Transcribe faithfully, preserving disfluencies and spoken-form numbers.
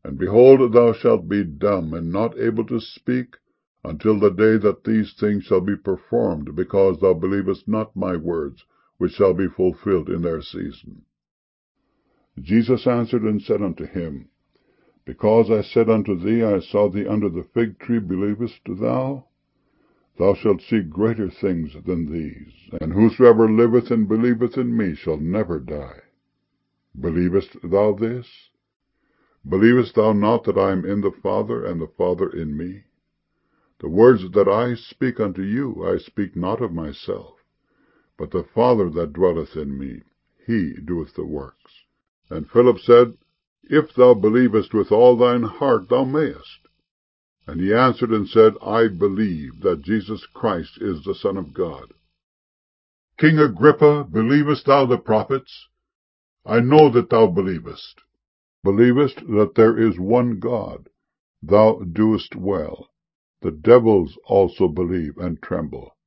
And behold, thou shalt be dumb, and not able to speak, until the day that these things shall be performed, because thou believest not my words, which shall be fulfilled in their season. Jesus answered and said unto him, Because I said unto thee, I saw thee under the fig tree, believest thou? Thou shalt see greater things than these. And whosoever liveth and believeth in me shall never die. Believest thou this? Believest thou not that I am in the Father, and the Father in me? The words that I speak unto you, I speak not of myself, but the Father that dwelleth in me, he doeth the works. And Philip said, If thou believest with all thine heart, thou mayest. And he answered and said, I believe that Jesus Christ is the Son of God. King Agrippa, believest thou the prophets? I know that thou believest. Believest that there is one God? Thou doest well. The devils also believe and tremble.